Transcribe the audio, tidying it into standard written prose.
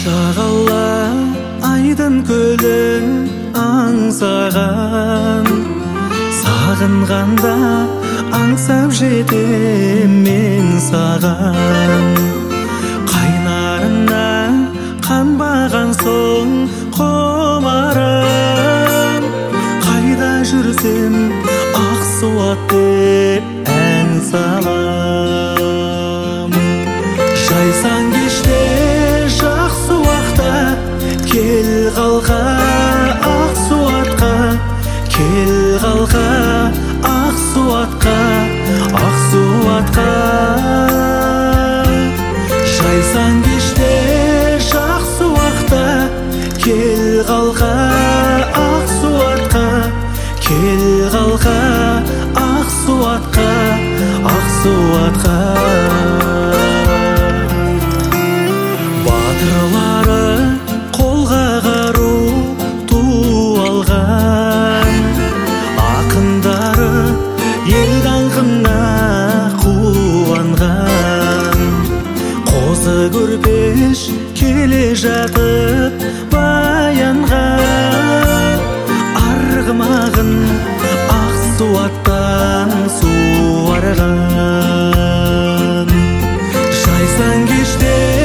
шағала айдын көлін аңсаған, сағынғанда аңсап жетем мен саған. Қайнарына қанбаған соң құмарым, қайда жүрсем Ақсуат деп ән салам. Жайсаң кеште жақсы уақта кел қалға Ақсуатқа, кел қалға Ақсуатқа, Ақсуатқа. Жайсаң кеште жақсы уақта кел қалға Ақсуатқа, кел қалға Ақсуатқа, Ақсуатқа. Батырлары қолға қару ту алған, ақындары ел даңқына қуанған. Қозы көрпеш келе жатып баянға, арғымағын Ақсуаттан суарған. Жайсаң кеште